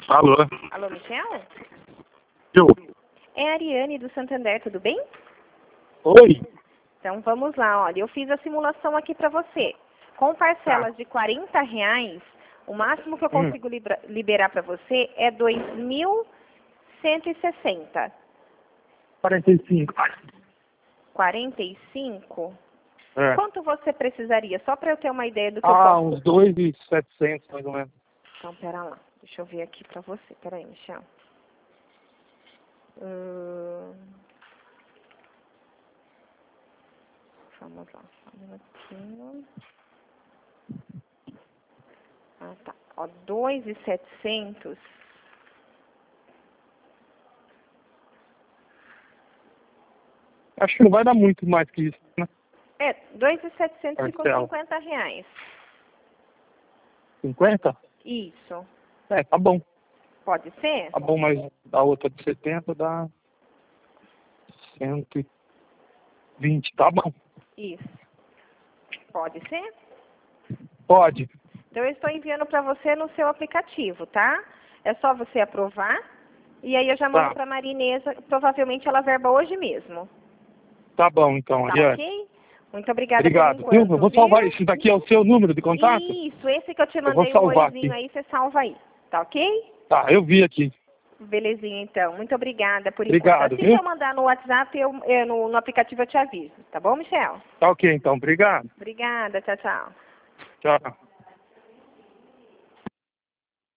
Alô? Alô, Michel? Eu? É a Ariane do Santander, tudo bem? Oi? Então vamos lá, olha, eu fiz a simulação aqui para você. Com parcelas de R$ 40, o máximo que eu consigo liberar para você é 2.160. 45. 45? É. Quanto você precisaria? Só para eu ter uma ideia do que eu posso... Uns 2.700 mais ou menos. Então, pera lá. Deixa eu ver aqui para você. Pera aí, Michel. Vamos lá. Só um minutinho. Ah, tá. Ó, 2.700. Acho que não vai dar muito mais que isso, né? É, 2.700 ficou Parcela. R$ 50. 50? Isso. É, tá bom. Pode ser? Tá bom, mas a outra de 70 dá 120. Tá bom. Isso. Pode ser? Pode. Então, eu estou enviando para você no seu aplicativo, tá? É só você aprovar. E aí eu já mando Tá. para a Marinesa. Provavelmente ela verba hoje mesmo. Tá bom, então, Tá Ariane. ok? Muito obrigada Obrigado. por Viu? enquanto, Eu vou viu? salvar isso. Daqui é o seu número de contato? Isso, esse que eu te Eu vou mandei, o salvar oizinho aqui. aí, você salva aí. Tá ok? Tá, eu vi aqui. Belezinha, então. Muito obrigada por enquanto. Obrigado, Assim viu? que eu mandar no WhatsApp, no aplicativo eu te aviso. Tá bom, Michel? Tá ok, então. Obrigado. Obrigada. Tchau, tchau. Tchau.